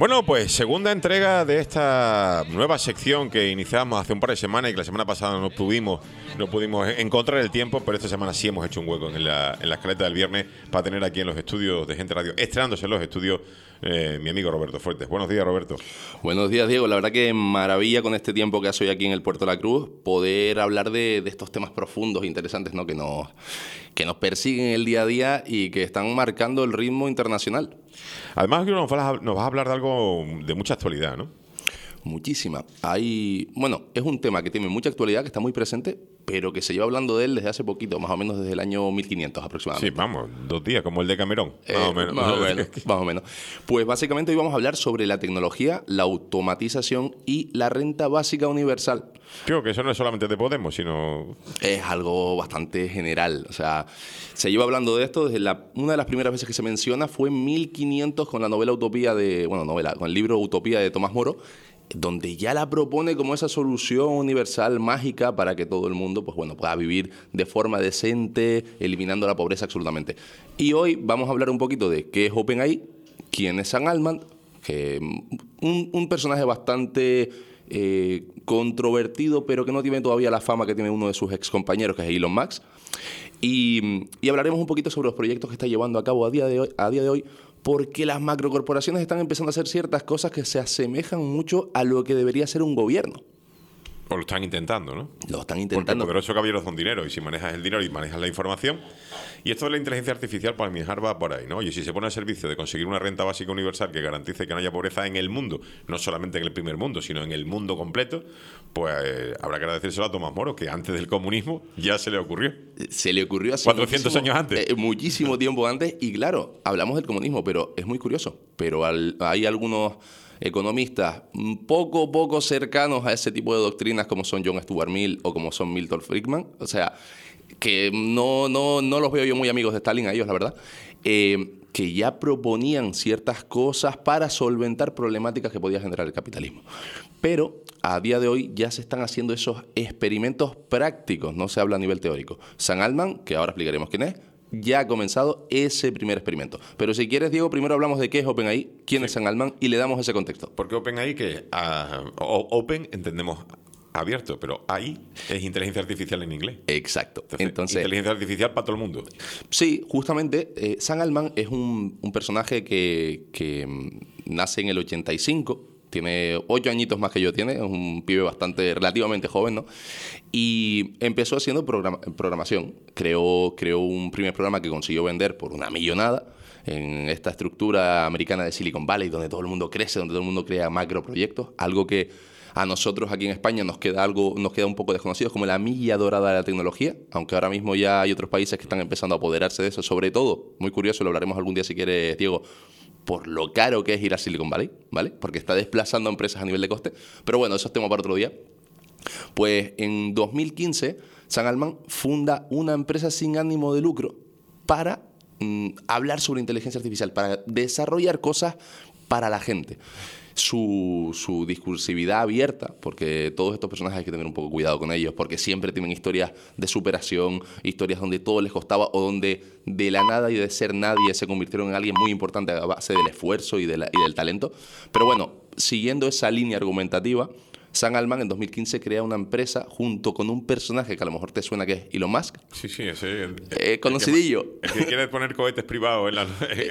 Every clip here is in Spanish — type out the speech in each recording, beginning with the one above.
Bueno, pues segunda entrega de esta nueva sección que iniciamos hace un par de semanas y que la semana pasada no pudimos encontrar el tiempo, pero esta semana sí hemos hecho un hueco en la escaleta del viernes para tener aquí en los estudios de Gente Radio, estrenándose en los estudios, mi amigo Roberto Fuertes. Buenos días, Roberto. Buenos días, Diego. La verdad que maravilla con este tiempo que hace hoy aquí en el Puerto de la Cruz poder hablar de estos temas profundos e interesantes, ¿no? que nos persiguen el día a día y que están marcando el ritmo internacional. Además, nos vas a hablar de algo de mucha actualidad, ¿no? Muchísima. Es un tema que tiene mucha actualidad, que está muy presente, pero que se lleva hablando de él desde hace poquito, más o menos desde el año 1500 aproximadamente. Sí, vamos, 2 días, como el de Camerón. Más o menos. Pues básicamente hoy vamos a hablar sobre la tecnología, la automatización y la renta básica universal. Creo que eso no es solamente de Podemos, sino... Es algo bastante general. O sea, se lleva hablando de esto desde una de las primeras veces que se menciona fue en 1500 con la novela Utopía con el libro Utopía de Tomás Moro, donde ya la propone como esa solución universal mágica para que todo el mundo pueda vivir de forma decente, eliminando la pobreza absolutamente. Y hoy vamos a hablar un poquito de qué es OpenAI, quién es Sam Altman, que un personaje bastante controvertido, pero que no tiene todavía la fama que tiene uno de sus excompañeros, que es Elon Musk. Y hablaremos un poquito sobre los proyectos que está llevando a cabo a día de hoy, porque las macrocorporaciones están empezando a hacer ciertas cosas que se asemejan mucho a lo que debería ser un gobierno. O lo están intentando, ¿no? Lo están intentando. Porque poderoso caballeros son dinero, y si manejas el dinero y manejas la información... Y esto de la inteligencia artificial, para mi va por ahí, ¿no? Oye, si se pone al servicio de conseguir una renta básica universal que garantice que no haya pobreza en el mundo, no solamente en el primer mundo, sino en el mundo completo, pues habrá que agradecérselo a Tomás Moro, que antes del comunismo ya se le ocurrió. Se le ocurrió hace 400 años antes. Muchísimo tiempo antes. Y claro, hablamos del comunismo, pero es muy curioso. Pero hay algunos economistas un poco cercanos a ese tipo de doctrinas, como son John Stuart Mill o como son Milton Friedman, o sea, que no los veo yo muy amigos de Stalin a ellos, la verdad, que ya proponían ciertas cosas para solventar problemáticas que podía generar el capitalismo. Pero a día de hoy ya se están haciendo esos experimentos prácticos, no se habla a nivel teórico. Sam Altman, que ahora explicaremos quién es, ya ha comenzado ese primer experimento. Pero si quieres, Diego, primero hablamos de qué es OpenAI, quién es Sam Altman y le damos ese contexto. Porque OpenAI, Open entendemos abierto, pero AI es inteligencia artificial en inglés. Exacto. Entonces, inteligencia artificial para todo el mundo. Sí, justamente, Sam Altman es un personaje que nace en el 85, tiene 8 añitos más que yo, es un pibe relativamente joven, ¿no? Y empezó haciendo programación. Creó un primer programa que consiguió vender por una millonada en esta estructura americana de Silicon Valley, donde todo el mundo crece, donde todo el mundo crea macroproyectos, algo que a nosotros aquí en España nos queda un poco desconocido, como la milla dorada de la tecnología, aunque ahora mismo ya hay otros países que están empezando a apoderarse de eso, sobre todo, muy curioso, lo hablaremos algún día si quieres, Diego, por lo caro que es ir a Silicon Valley, ¿vale? Porque está desplazando empresas a nivel de coste. Pero bueno, eso es tema para otro día. Pues en 2015, Sam Altman funda una empresa sin ánimo de lucro para hablar sobre inteligencia artificial, para desarrollar cosas para la gente. Su discursividad abierta, porque todos estos personajes hay que tener un poco cuidado con ellos, porque siempre tienen historias de superación, historias donde todo les costaba o donde de la nada y de ser nadie se convirtieron en alguien muy importante a base del esfuerzo y del talento. Pero bueno, siguiendo esa línea argumentativa, Sam Altman en 2015 crea una empresa junto con un personaje que a lo mejor te suena, que es Elon Musk. Sí, ese. Conocidillo. El que quiere poner cohetes privados en la...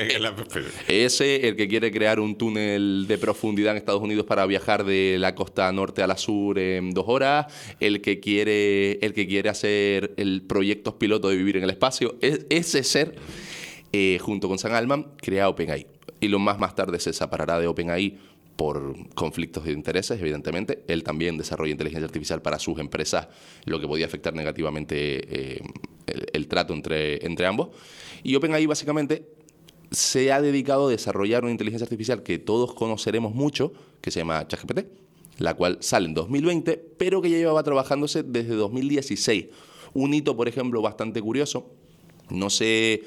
Ese, el que quiere crear un túnel de profundidad en Estados Unidos para viajar de la costa norte a la sur en 2 horas. El que quiere hacer el proyecto piloto de vivir en el espacio. Ese ser, junto con Sam Altman, crea OpenAI. Elon Musk más tarde se separará de OpenAI por conflictos de intereses, evidentemente. Él también desarrolla inteligencia artificial para sus empresas, lo que podía afectar negativamente el trato entre ambos. Y OpenAI básicamente se ha dedicado a desarrollar una inteligencia artificial que todos conoceremos mucho, que se llama ChatGPT, la cual sale en 2020, pero que ya llevaba trabajándose desde 2016. Un hito, por ejemplo, bastante curioso. No sé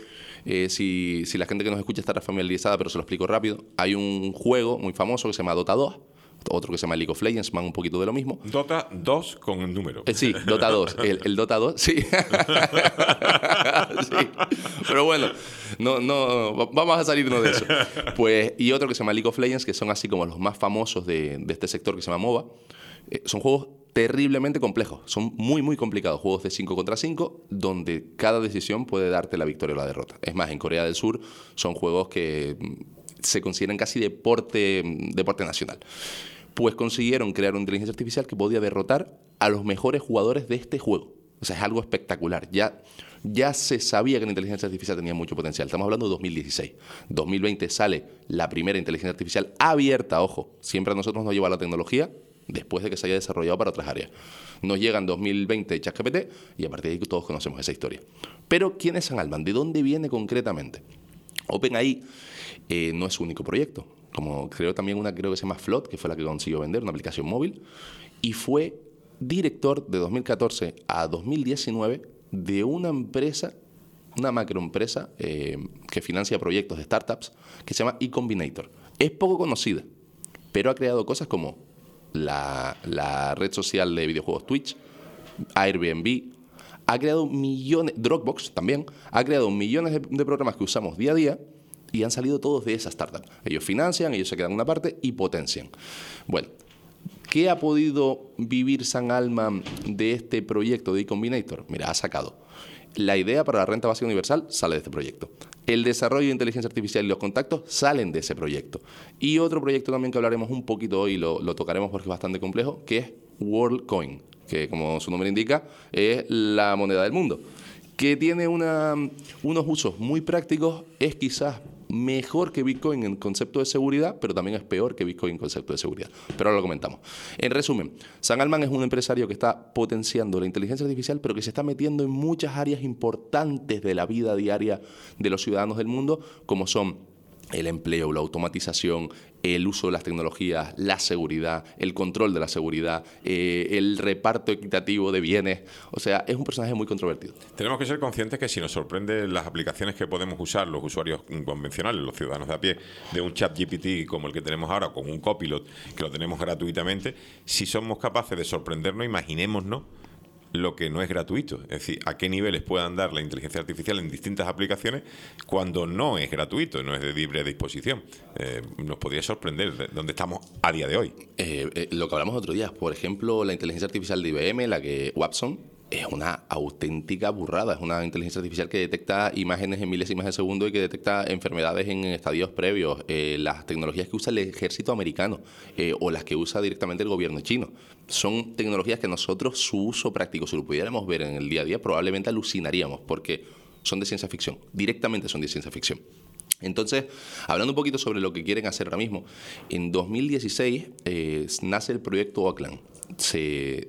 si la gente que nos escucha estará familiarizada, pero se lo explico rápido. Hay un juego muy famoso que se llama Dota 2, otro que se llama League of Legends, van un poquito de lo mismo. Dota 2 con el número. Sí, Dota 2. El Dota 2, sí. Sí. Pero bueno, no, vamos a salirnos de eso. Pues, y otro que se llama League of Legends, que son así como los más famosos de este sector que se llama MOBA. Son juegos terriblemente complejos, son muy, muy complicados. Juegos de 5 contra 5, donde cada decisión puede darte la victoria o la derrota. Es más, en Corea del Sur son juegos que se consideran casi deporte nacional. Pues consiguieron crear una inteligencia artificial que podía derrotar a los mejores jugadores de este juego. O sea, es algo espectacular. Ya se sabía que la inteligencia artificial tenía mucho potencial. Estamos hablando de 2016. 2020 sale la primera inteligencia artificial abierta, ojo. Siempre a nosotros nos lleva la tecnología después de que se haya desarrollado para otras áreas. Nos llega en 2020 ChatGPT y a partir de ahí todos conocemos esa historia. Pero, ¿quién es Sam Altman? ¿De dónde viene concretamente? OpenAI no es su único proyecto. Como creo que se llama Flood, que fue la que consiguió vender, una aplicación móvil, y fue director de 2014 a 2019 de una empresa, una macroempresa que financia proyectos de startups, que se llama eCombinator. Es poco conocida, pero ha creado cosas como la red social de videojuegos Twitch, Airbnb, ha creado millones, Dropbox también, ha creado millones de programas que usamos día a día y han salido todos de esa startup. Ellos financian, ellos se quedan una parte y potencian. Bueno, ¿qué ha podido vivir Sam Altman de este proyecto de eCombinator? Mira, ha sacado la idea para la renta básica universal, sale de este proyecto. El desarrollo de inteligencia artificial y los contactos salen de ese proyecto. Y otro proyecto también que hablaremos un poquito hoy, lo tocaremos porque es bastante complejo, que es WorldCoin, que como su nombre indica, es la moneda del mundo, que tiene unos usos muy prácticos, es quizás mejor que Bitcoin en concepto de seguridad, pero también es peor que Bitcoin en concepto de seguridad. Pero ahora lo comentamos. En resumen, Sam Altman es un empresario que está potenciando la inteligencia artificial, pero que se está metiendo en muchas áreas importantes de la vida diaria de los ciudadanos del mundo, como son el empleo, la automatización, el uso de las tecnologías, la seguridad, el control de la seguridad, el reparto equitativo de bienes. O sea, es un personaje muy controvertido. Tenemos que ser conscientes que si nos sorprende las aplicaciones que podemos usar los usuarios convencionales, los ciudadanos de a pie, de un chat GPT como el que tenemos ahora, con un copilot que lo tenemos gratuitamente, si somos capaces de sorprendernos, imaginémonos lo que no es gratuito. Es decir, a qué niveles puede andar la inteligencia artificial en distintas aplicaciones cuando no es gratuito, no es de libre disposición. Nos podría sorprender de dónde estamos a día de hoy. Lo que hablamos otro día, por ejemplo, la inteligencia artificial de IBM, la que Watson, es una auténtica burrada. Es una inteligencia artificial que detecta imágenes en milésimas de segundo y que detecta enfermedades en estadios previos. Las tecnologías que usa el ejército americano o las que usa directamente el gobierno chino. Son tecnologías que nosotros, su uso práctico, si lo pudiéramos ver en el día a día, probablemente alucinaríamos porque son de ciencia ficción. Directamente son de ciencia ficción. Entonces, hablando un poquito sobre lo que quieren hacer ahora mismo, en 2016 nace el proyecto Oakland. Se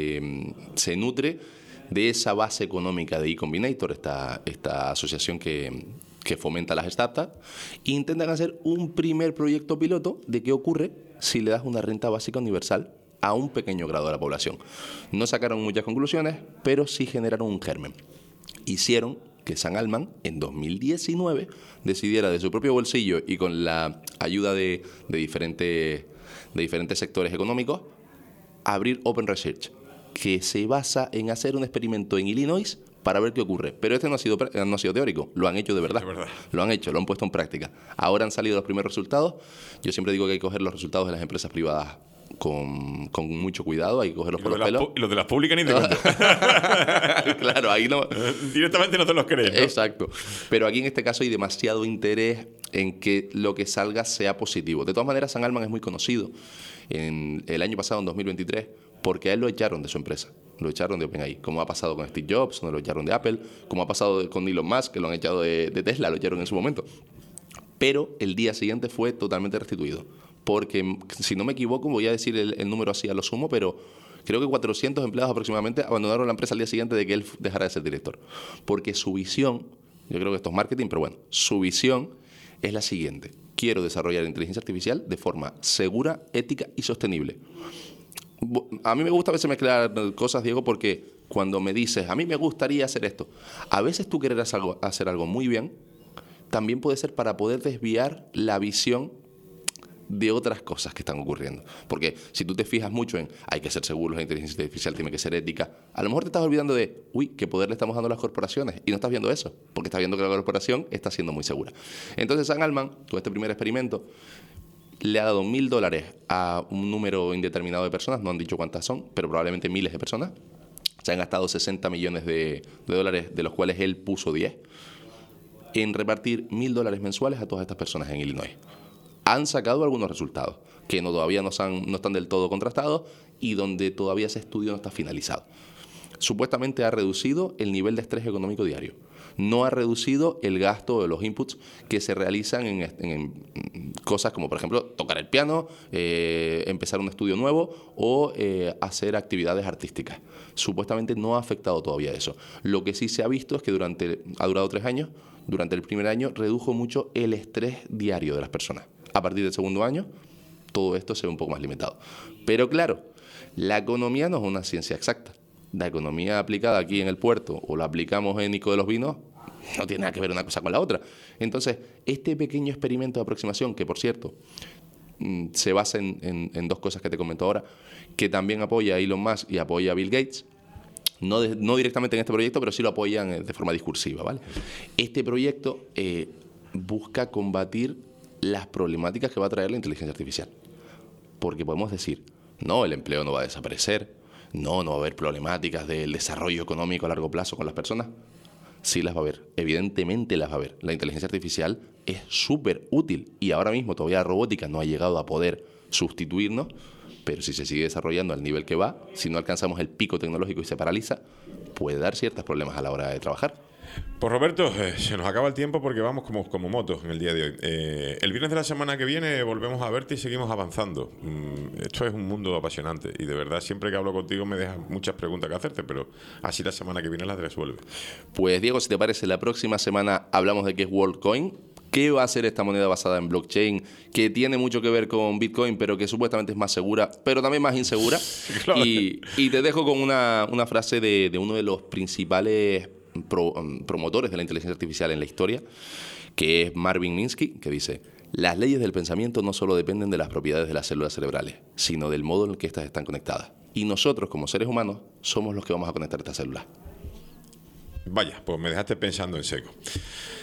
nutre de esa base económica de eCombinator, esta asociación que fomenta las startups, e intentan hacer un primer proyecto piloto de qué ocurre si le das una renta básica universal a un pequeño grado de la población. No sacaron muchas conclusiones, pero sí generaron un germen. Hicieron que Sam Altman en 2019 decidiera de su propio bolsillo y con la ayuda de diferentes sectores económicos abrir Open Research, que se basa en hacer un experimento en Illinois para ver qué ocurre. Pero no ha sido teórico, lo han hecho de verdad. Lo han puesto en práctica. Ahora han salido los primeros resultados. Yo siempre digo que hay que coger los resultados de las empresas privadas con mucho cuidado, hay que cogerlos por los pelos. Y los de las públicas ni te cuento. Claro, ahí no. Directamente no te los crees, ¿no? Exacto. Pero aquí en este caso hay demasiado interés en que lo que salga sea positivo. De todas maneras, Sam Altman es muy conocido en el año pasado, en 2023, porque a él lo echaron de su empresa. Lo echaron de OpenAI, como ha pasado con Steve Jobs, no lo echaron de Apple, como ha pasado con Elon Musk, que lo han echado de Tesla, lo echaron en su momento. Pero el día siguiente fue totalmente restituido. Porque, si no me equivoco, voy a decir el número así a lo sumo, pero creo que 400 empleados aproximadamente abandonaron la empresa al día siguiente de que él dejara de ser director. Porque su visión, yo creo que esto es marketing, pero bueno, su visión es la siguiente. Quiero desarrollar inteligencia artificial de forma segura, ética y sostenible. A mí me gusta a veces mezclar cosas, Diego, porque cuando me dices, a mí me gustaría hacer esto, a veces tú querer hacer algo muy bien, también puede ser para poder desviar la visión de otras cosas que están ocurriendo. Porque si tú te fijas mucho en hay que ser seguros, la inteligencia artificial tiene que ser ética, a lo mejor te estás olvidando de, qué poder le estamos dando a las corporaciones, y no estás viendo eso, porque estás viendo que la corporación está siendo muy segura. Entonces Sam Altman, con este primer experimento, le ha dado $1.000 a un número indeterminado de personas, no han dicho cuántas son, pero probablemente miles de personas. Se han gastado $60 millones de dólares, de los cuales él puso 10, en repartir $1.000 mensuales a todas estas personas en Illinois. Han sacado algunos resultados que todavía no están del todo contrastados y donde todavía ese estudio no está finalizado. Supuestamente ha reducido el nivel de estrés económico diario. No ha reducido el gasto de los inputs que se realizan en cosas como, por ejemplo, tocar el piano, empezar un estudio nuevo o hacer actividades artísticas. Supuestamente no ha afectado todavía eso. Lo que sí se ha visto es que ha durado 3 años, durante el primer año redujo mucho el estrés diario de las personas. A partir del segundo año, todo esto se ve un poco más limitado. Pero claro, la economía no es una ciencia exacta. La economía aplicada aquí en el puerto o la aplicamos en Ico de los Vinos, no tiene nada que ver una cosa con la otra. Entonces, este pequeño experimento de aproximación, que por cierto se basa en 2 cosas que te comento ahora, que también apoya a Elon Musk y apoya a Bill Gates, no directamente en este proyecto, pero sí lo apoyan de forma discursiva, ¿vale? Este proyecto busca combatir las problemáticas que va a traer la inteligencia artificial. Porque podemos decir, no, el empleo no va a desaparecer, no va a haber problemáticas del desarrollo económico a largo plazo con las personas. Sí las va a haber, evidentemente las va a haber. La inteligencia artificial es súper útil y ahora mismo todavía la robótica no ha llegado a poder sustituirnos, pero si se sigue desarrollando al nivel que va, si no alcanzamos el pico tecnológico y se paraliza, puede dar ciertos problemas a la hora de trabajar. Pues Roberto, se nos acaba el tiempo porque vamos como motos en el día de hoy. El viernes de la semana que viene volvemos a verte y seguimos avanzando. Esto es un mundo apasionante y de verdad siempre que hablo contigo me dejas muchas preguntas que hacerte, pero así la semana que viene las resuelve. Pues Diego, si te parece, la próxima semana hablamos de qué es WorldCoin, qué va a ser esta moneda basada en blockchain, que tiene mucho que ver con Bitcoin, pero que supuestamente es más segura, pero también más insegura. Claro. Y te dejo con una frase de uno de los principales promotores de la inteligencia artificial en la historia, que es Marvin Minsky, que dice: las leyes del pensamiento no solo dependen de las propiedades de las células cerebrales, sino del modo en el que éstas están conectadas. Y nosotros, como seres humanos, somos los que vamos a conectar estas células. Vaya, pues me dejaste pensando en seco.